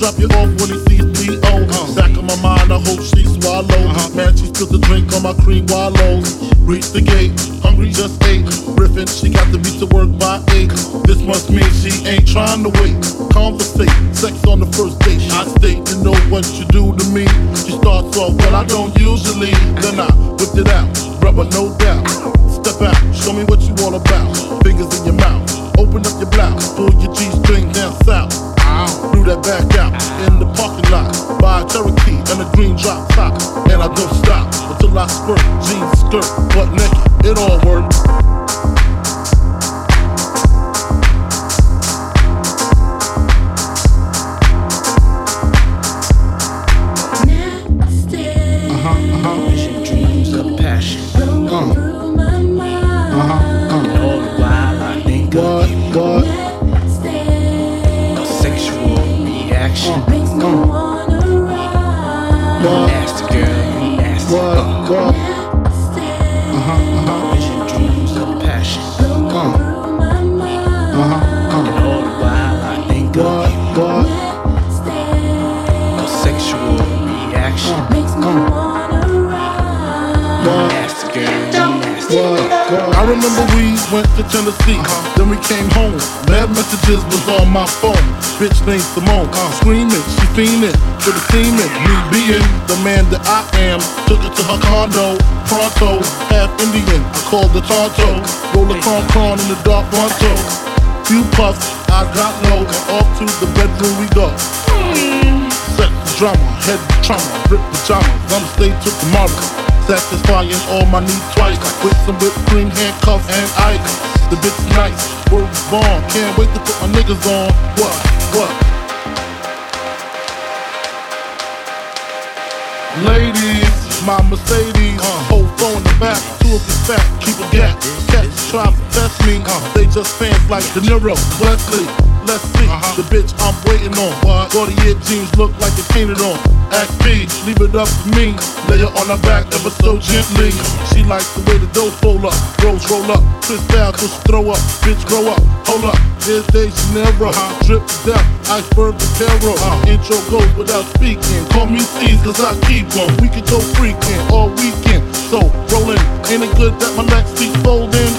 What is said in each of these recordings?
top you off when he sees P.O. Back of my mind, I hope she swallows. Man, she spilled the drink on my cream wallows. Reach the gate, hungry just ate. Riffin', she got to be to work by 8. This must mean she ain't trying to wait. Conversate, sex on the first date. I state, you know what you do to me. She starts off, well, I don't usually. Then I whipped it out, rubber no doubt. Step out, show me what you all about. Fingers in your mouth, open up your blouse. Pull your G-string down south. Threw that back out in the parking lot. Buy a Cherokee and a green drop top. And I don't stop until I squirt. Jeans, skirt, butt naked, it all works. Vision, dreams of passion. And all the while I think of you. A sexual reaction. Nasty girl, you nasty. Vision, dreams of passion. And all the while I think of you. A sexual reaction. Nasty girl, you nasty. I remember we went to Tennessee, then we came home. Mad messages was on my phone. Bitch named Simone, screaming, she fiending for the semen. Me being the man that I am, took her to her condo. Pronto, half Indian, I called the Tonto. Roll a con in the dark Pronto. Few puffs, I got low, and off to the bedroom we go. Sex drama, head trauma, rip pajamas, I'ma stay till tomorrow. Satisfying all my needs twice, with some whipped cream, handcuffs, and ice. The bitch is nice, word is born. Can't wait to put my niggas on. What? Ladies, my Mercedes, whole phone in the back, 2 of the fat, keep a gap. Cats try to test me, they just fans like De Niro, Wesley. Let's see, the bitch I'm waiting on. Cartier jeans look like they painted on. Act B, leave it up to me. Lay her on her back ever so gently. She likes the way the dough fold up. Rose roll up, twist down, push throw up. Bitch grow up, hold up. There's De Janeiro, drip to death, iceberg to terror. Intro goes without speaking. Call me C's cause I keep one. We could go freaking all weekend. So rollin', ain't it good that my neck seat folding?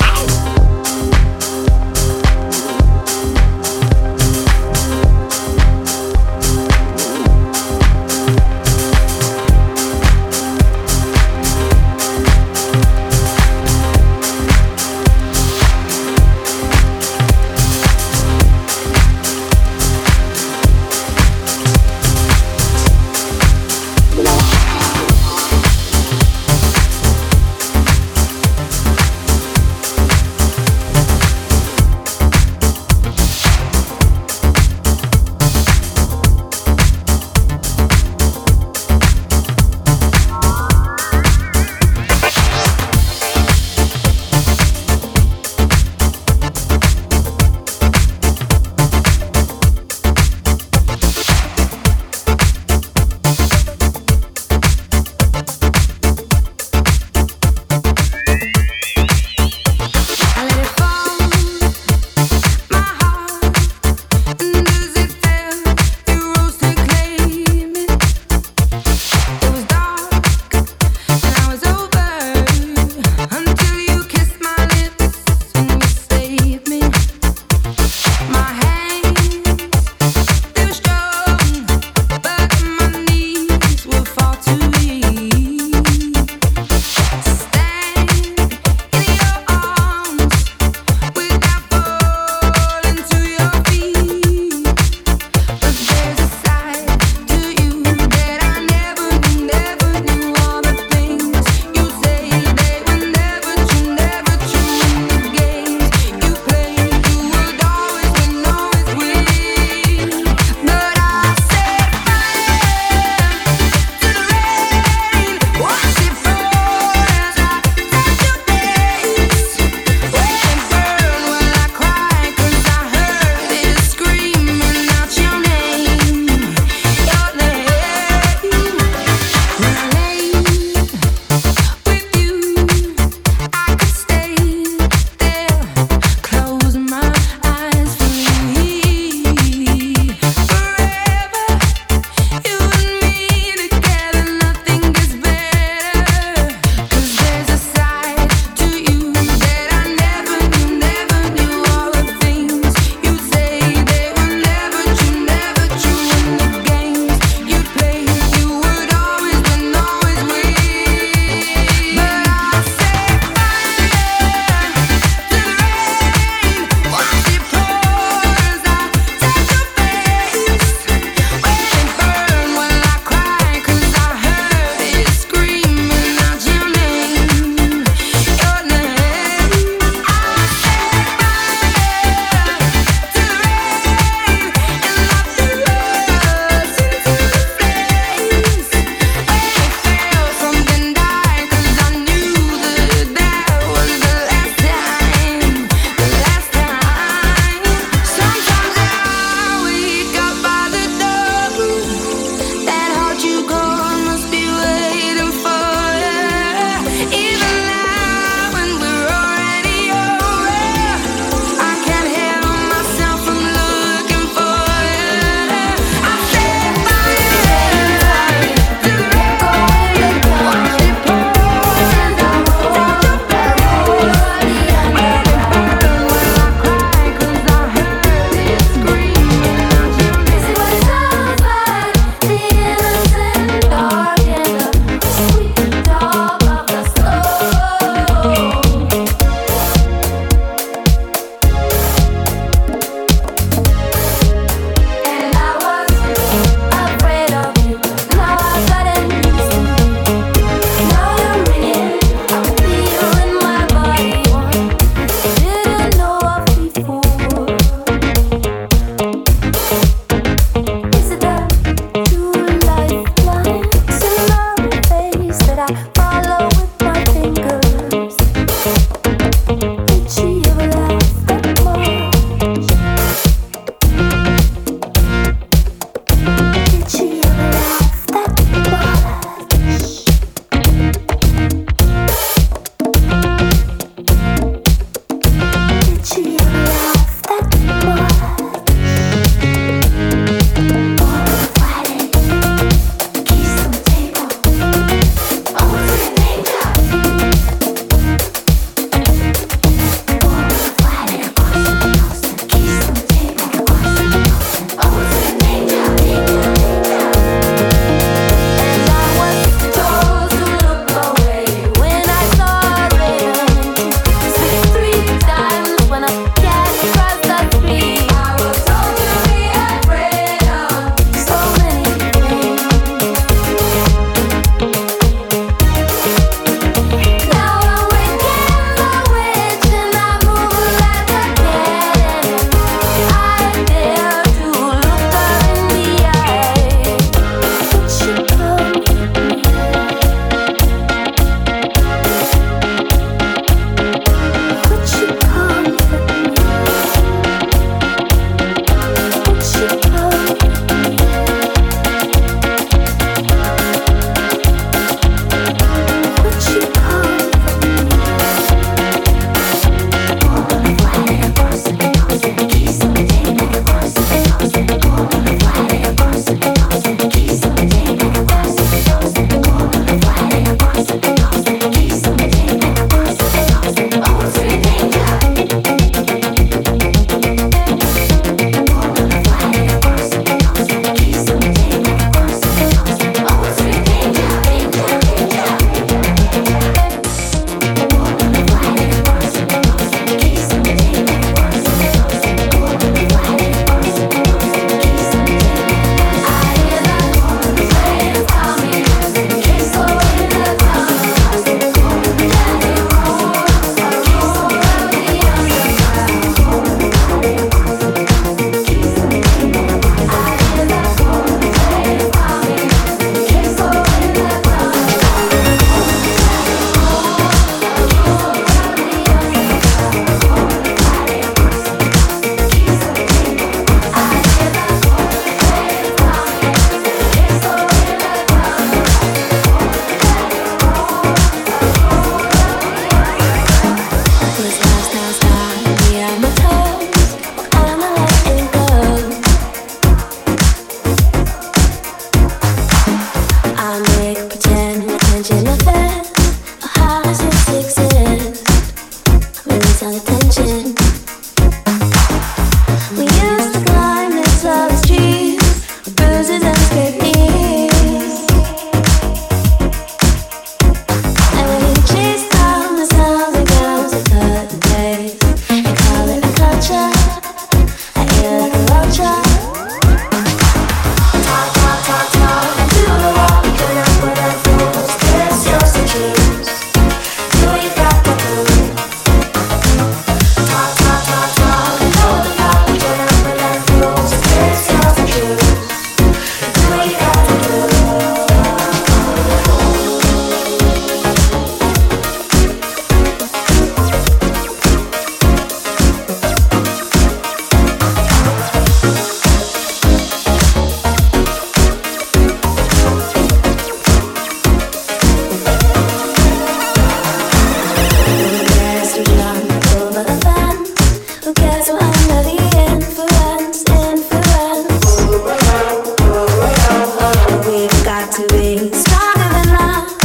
We've got to be stronger than love.